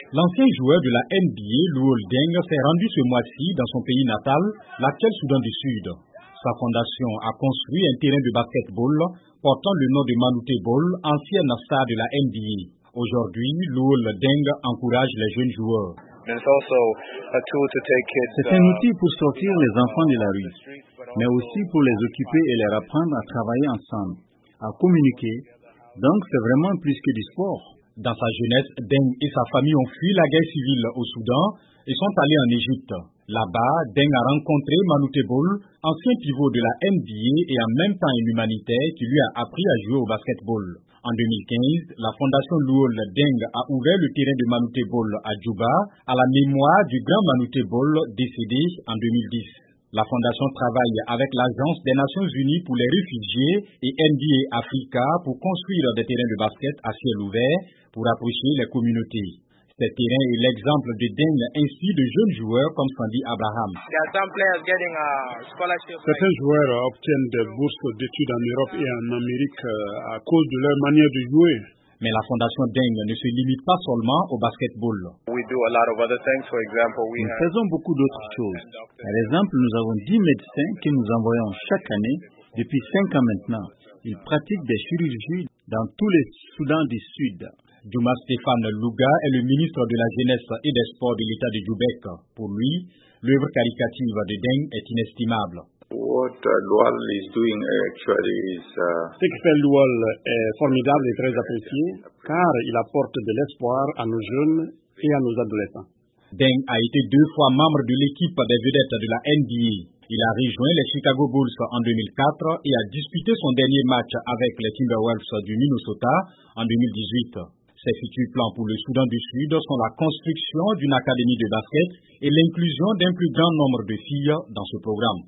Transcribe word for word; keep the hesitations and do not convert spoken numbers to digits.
L'ancien joueur de la N B A, Luol Deng, s'est rendu ce mois-ci dans son pays natal, l'actuel Soudan du Sud. Sa fondation a construit un terrain de basketball portant le nom de Manoute Ball, ancienne star de la N B A. Aujourd'hui, Luol Deng encourage les jeunes joueurs. C'est un outil pour sortir les enfants de la rue, mais aussi pour les occuper et leur apprendre à travailler ensemble, à communiquer. Donc c'est vraiment plus que du sport. Dans sa jeunesse, Deng et sa famille ont fui la guerre civile au Soudan et sont allés en Égypte. Là-bas, Deng a rencontré Manoute Ball, ancien pivot de la N B A et en même temps un humanitaire qui lui a appris à jouer au basketball. En deux mille quinze, la fondation Luol Deng a ouvert le terrain de Manoute Ball à Djouba à la mémoire du grand Manoute Ball décédé en deux mille dix. La fondation travaille avec l'Agence des Nations Unies pour les réfugiés et N B A Africa pour construire des terrains de basket à ciel ouvert pour approcher les communautés. Ces terrains est l'exemple de Deng ainsi de jeunes joueurs comme Sandy Abraham. Certains joueurs obtiennent des bourses d'études en Europe et en Amérique à cause de leur manière de jouer. Mais la fondation Deng ne se limite pas seulement au basketball. Nous faisons beaucoup d'autres choses. Par exemple, nous avons dix médecins que nous envoyons chaque année depuis cinq ans maintenant. Ils pratiquent des chirurgies dans tous les Soudans du Sud. Juma Stéphane Louga est le ministre de la Jeunesse et des Sports de l'État de Djoubek. Pour lui, l'œuvre caritative de Deng est inestimable. What uh, Luol is doing actually is... Uh, Ce que fait Luol est formidable et très apprécié car il apporte de l'espoir à nos jeunes et à nos adolescents. Deng a été deux fois membre de l'équipe des vedettes de la N B A. Il a rejoint les Chicago Bulls en deux mille quatre et a disputé son dernier match avec les Timberwolves du Minnesota en deux mille dix-huit. Ses futurs plans pour le Soudan du Sud sont la construction d'une académie de basket et l'inclusion d'un plus grand nombre de filles dans ce programme.